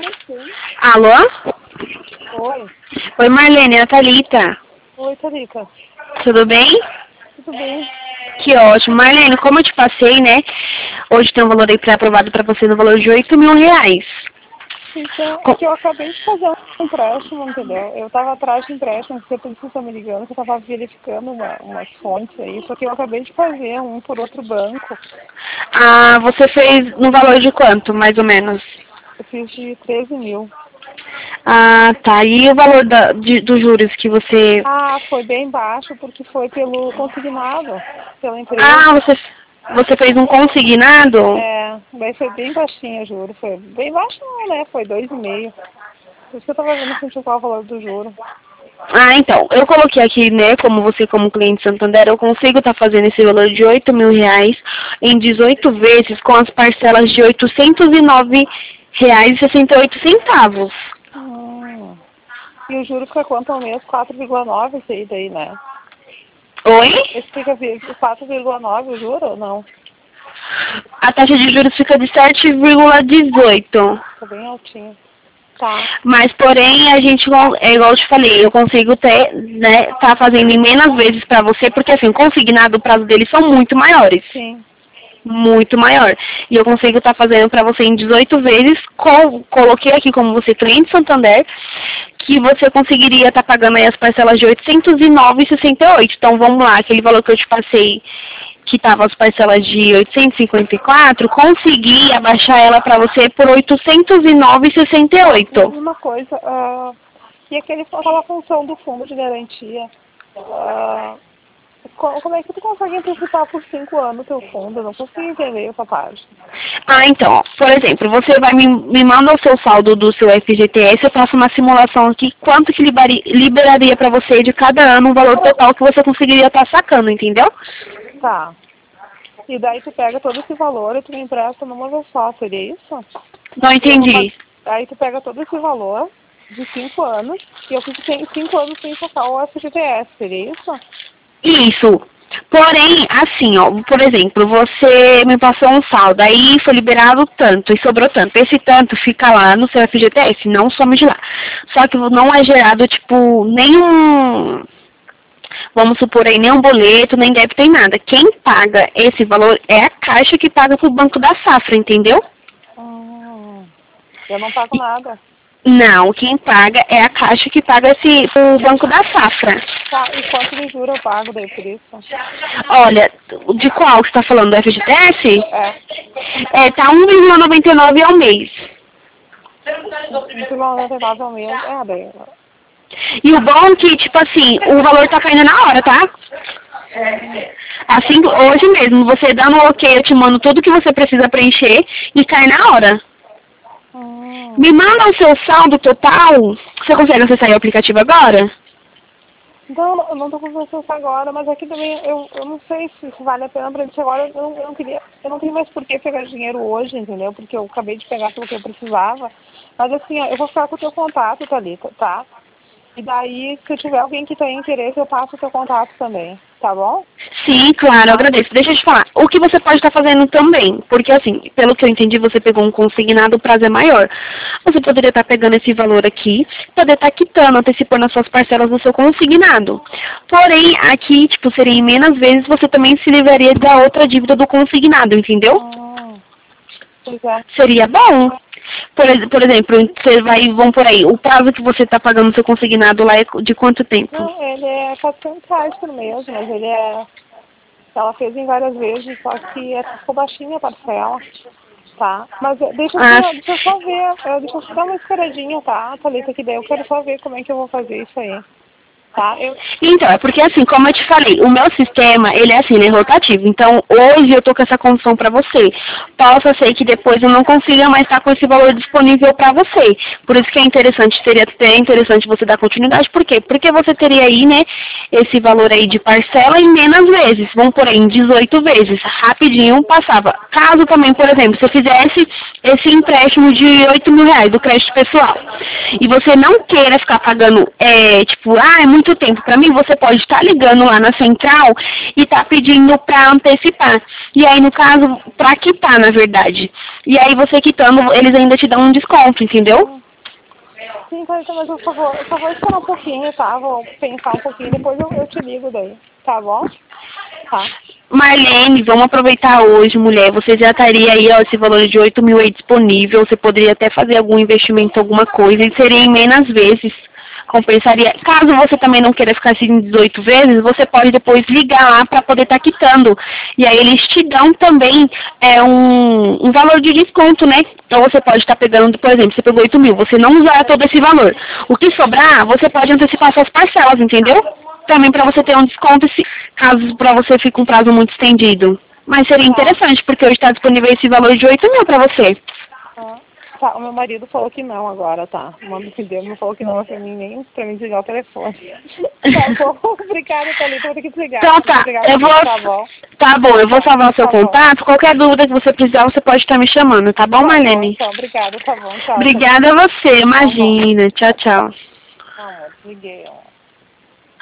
Alô? Oi. Oi, Marlene, é a Thalita. Oi, Thalita. Tudo bem? Tudo bem? Que ótimo. Marlene, como eu te passei, né? Hoje tem um valor aí pré-aprovado para você no valor de R$ 8.000. Então, é que eu acabei de fazer um empréstimo, entendeu? Eu estava atrás de empréstimo, porque vocês estão me ligando, que eu estava verificando umas fontes aí, só que eu acabei de fazer um por outro banco. Ah, você fez no valor de quanto, mais ou menos? Eu fiz de 13 mil. Ah, tá. E o valor dos juros que você... Ah, foi bem baixo, porque foi pelo consignado, pela Ah, empresa. você fez um consignado? É, daí foi bem baixinho o juro, foi bem baixo não, né? Foi 2,5. Por isso que eu estava vendo sentir qual é o valor do juro. Ah, então, eu coloquei aqui, né, como você como cliente Santander, eu consigo estar fazendo esse valor de R$ 8.000 em 18 vezes com as parcelas de R$ 809,68. E o juro fica quanto ao mês? 4,9 esse aí daí, né? Oi? Esse fica 4,9 o juro ou não? A taxa de juros fica de 7,18. Fica bem altinho. Tá. Mas, porém, a gente, é igual eu te falei, eu consigo ter, né, tá fazendo em menos vezes para você, porque assim, consignado, o prazo deles são muito maiores. Sim. Muito maior. E eu consigo estar fazendo para você em 18 vezes, coloquei aqui como você cliente Santander, que você conseguiria estar pagando aí as parcelas de R$ 809,68. Então vamos lá, aquele valor que eu te passei, que estava as parcelas de 854, consegui abaixar ela para você por R$ E 809,68. uma coisa, e aquela função do fundo de garantia, como é que tu consegue antecipar por 5 anos o teu fundo? Eu não consigo entender essa parte. Ah, então, ó, por exemplo, você vai me manda o seu saldo do seu FGTS, eu faço uma simulação aqui, quanto que liberaria para você de cada ano o valor total que você conseguiria estar sacando, entendeu? Tá. E daí tu pega todo esse valor e tu me empresta numa vez só, seria isso? Não entendi. Aí tu pega todo esse valor de 5 anos e eu fico 5 anos sem sacar o FGTS, seria isso? Isso. Porém, assim, ó, por exemplo, você me passou um saldo, aí foi liberado tanto e sobrou tanto. Esse tanto fica lá no seu FGTS, não some de lá. Só que não é gerado, tipo, nenhum, vamos supor aí, nem um boleto, nem débito, nem nada. Quem paga esse valor é a Caixa que paga pro Banco da Safra, entendeu? Eu não pago nada. Não, quem paga é a Caixa que paga o Banco da Safra. Tá, e quanto de juros eu pago daí por isso? Olha, de qual você está falando? Do FGTS? É. Tá 1,99 ao mês. 1,99 ao mês. É, daí. E o bom é que, tipo assim, o valor tá caindo na hora, tá? Assim, hoje mesmo, você dando um ok, eu te mando tudo que você precisa preencher e cai na hora. Me manda o seu saldo total. Você consegue acessar o aplicativo agora? Não, eu não tô com acesso agora, mas aqui também eu não sei se vale a pena pra gente agora. Eu não tenho mais por que pegar dinheiro hoje, entendeu? Porque eu acabei de pegar tudo que eu precisava. Mas assim, ó, eu vou ficar com o teu contato, Thalita, tá? E daí, se eu tiver alguém que tem interesse, eu passo o teu contato também, tá bom? Sim, claro, eu agradeço. Deixa eu te falar. O que você pode estar fazendo também, porque assim, pelo que eu entendi, você pegou um consignado, o prazo é maior. Você poderia estar pegando esse valor aqui, poder estar quitando, antecipando as suas parcelas do seu consignado. Porém, aqui, tipo, seria em menos vezes, você também se livraria da outra dívida do consignado, entendeu? Pois é. Seria bom. Por exemplo, você vai, vamos por aí, o prazo que você está pagando o seu consignado lá é de quanto tempo? Não, ele é R$ 400 por mês, mas ele é... Ela fez em várias vezes, só que ficou baixinha a parcela, tá? Mas deixa eu só ver, deixa eu só dar uma esperadinha, tá, Thalita, que daí eu quero só ver como é que eu vou fazer isso aí, tá? Então, é porque assim, como eu te falei, o meu sistema, ele é assim, ele é rotativo. Então, hoje eu tô com essa condição para você. Possa ser que depois eu não consiga mais estar com esse valor disponível para você. Por isso que é interessante, seria até interessante você dar continuidade. Por quê? Porque você teria aí, né, esse valor aí de parcela em menos vezes. Vamos por aí, em 18 vezes. Rapidinho passava. Caso também, por exemplo, você fizesse esse empréstimo de R$ 8.000 do crédito pessoal e você não queira ficar pagando, tipo, é muito muito tempo para mim, você pode estar ligando lá na central e tá pedindo para antecipar. E aí, no caso, para quitar, na verdade. E aí, você quitando, eles ainda te dão um desconto, entendeu? Sim, Thalita, mas eu só vou esperar um pouquinho, tá? Vou pensar um pouquinho, depois eu te ligo daí, tá bom? Tá. Marlene, vamos aproveitar hoje, mulher. Você já estaria aí, ó, esse valor de 8 mil aí disponível. Você poderia até fazer algum investimento, alguma coisa, e seria em menos vezes. Compensaria. Caso você também não queira ficar assim em 18 vezes, você pode depois ligar lá para poder estar quitando. E aí eles te dão também um valor de desconto, né? Então você pode estar pegando, por exemplo, você pegou 8 mil, você não usar todo esse valor. O que sobrar, você pode antecipar suas parcelas, entendeu? Também para você ter um desconto, caso para você fique um prazo muito estendido. Mas seria interessante, porque hoje está disponível esse valor de 8 mil para você. Tá, o meu marido falou que não agora, tá? O nome que deu me falou que não é pra mim, nem pra mim desligar o telefone. Tá bom, obrigada, Thalita, vou ter que desligar. Então tá, eu vou... Tá bom? Tá bom, eu vou salvar o seu contato. Qualquer dúvida que você precisar, você pode estar me chamando, tá bom, Marlene? Então, obrigada, tá bom, tchau. Obrigada a você, imagina. Tchau, tchau. Amor, desliguei, ó.